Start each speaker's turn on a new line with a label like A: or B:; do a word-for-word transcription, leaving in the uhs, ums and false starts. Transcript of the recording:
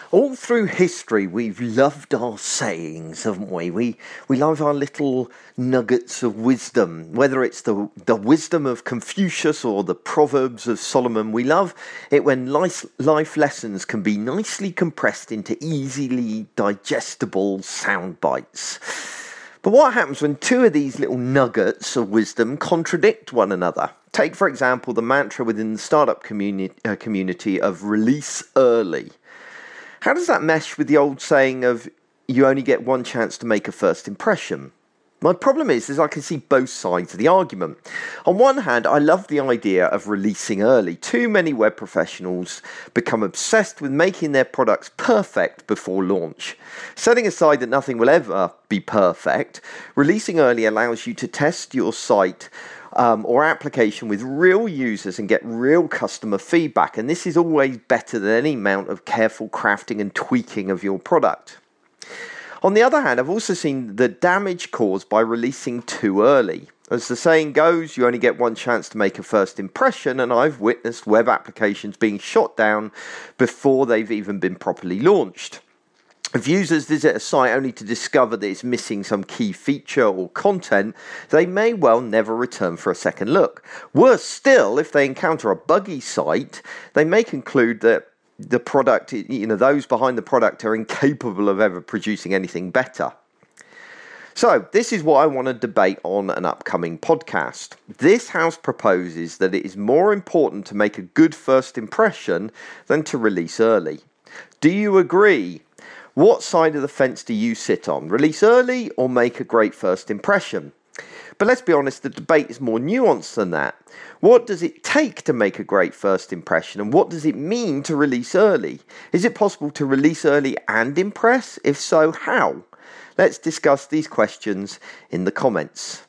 A: All through history, we've loved our sayings, haven't we? We we love our little nuggets of wisdom, whether it's the, the wisdom of Confucius or the Proverbs of Solomon. We love it when life, life lessons can be nicely compressed into easily digestible sound bites. But what happens when two of these little nuggets of wisdom contradict one another? Take, for example, the mantra within the startup communi- uh, community of release early. How does that mesh with the old saying of you only get one chance to make a first impression? My problem is, is I can see both sides of the argument. On one hand, I love the idea of releasing early. Too many web professionals become obsessed with making their products perfect before launch. Setting aside that nothing will ever be perfect, releasing early allows you to test your site Um, or application with real users and get real customer feedback. And this is always better than any amount of careful crafting and tweaking of your product. On the other hand, I've also seen the damage caused by releasing too early. As the saying goes, you only get one chance to make a first impression, and I've witnessed web applications being shot down before they've even been properly launched. If users visit a site only to discover that it's missing some key feature or content, they may well never return for a second look. Worse still, if they encounter a buggy site, they may conclude that the product, you know, those behind the product are incapable of ever producing anything better. So, this is what I want to debate on an upcoming podcast. This house proposes that it is more important to make a good first impression than to release early. Do you agree? What side of the fence do you sit on? Release early or make a great first impression? But let's be honest, the debate is more nuanced than that. What does it take to make a great first impression, and what does it mean to release early? Is it possible to release early and impress? If so, how? Let's discuss these questions in the comments.